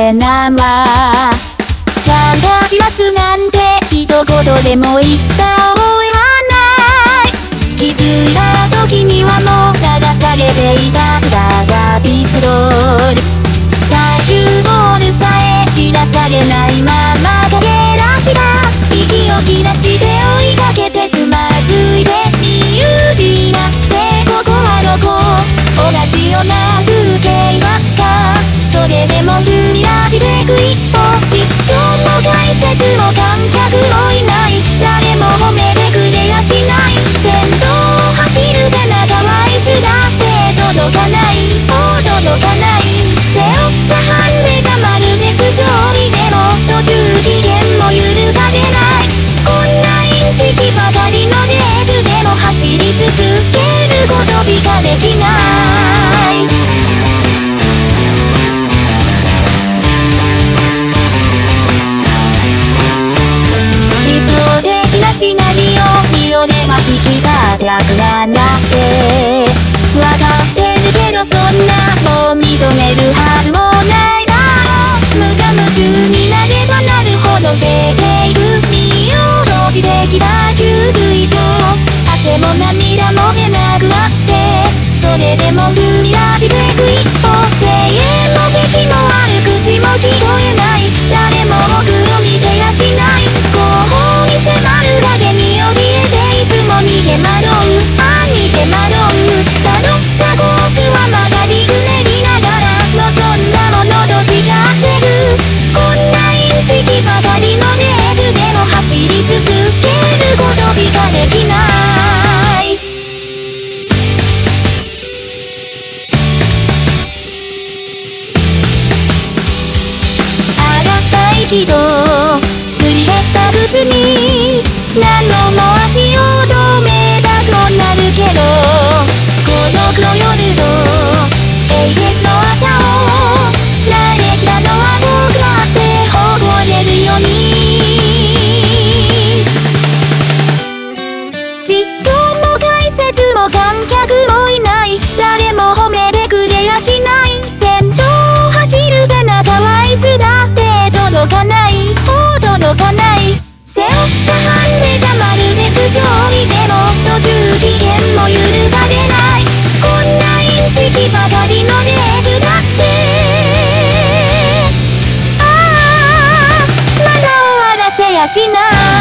れ生探しますなんて一言でも言った覚えはない。気づいた時にはもう流されていたスターがピストル。最終ゴールさえ知らされないまま駆け出した息を切らして追いかけてつまずいて見失ってここはどこ。同じような風景ばっかそれでも踏み出してく一歩。実況も解説も観客もいない誰も褒めてくれやしない先頭を走る背中はいつだって届かない届かない背負ったハンデがまるで不条理でも途中期限も許されないこんなインチキばかりのレースでも走り続けることしかできない理想的なシナリオによれば引き立てたくなってわかってるけどそんなもう認めるはずもないだろう無我夢中になればなるほど増えていく見落としてきた給水上汗も涙も出なくなってそれでも踏み出してく一歩声援も敵も悪口も聞こえない誰も僕を見てやしない後方に迫る影に怯えていつも逃げ惑う逃げ惑うたどったコースは曲がりくねりながら望んだものと違ってくこんなインチキばかりのレースでも走り続けることしかできない上がった息とすり減った靴に何度も足を止めたくなるけど孤独の夜と永月の朝を繋いできたのは僕だって誇れるように実況も解説も観客もいない誰も褒めてくれやしない先頭を走る背中はいつだって届かない届かない背負ったハンデがまるで不条理でも途中期限も許されないこんなインチキばかりのレースだってまだ終わらせやしない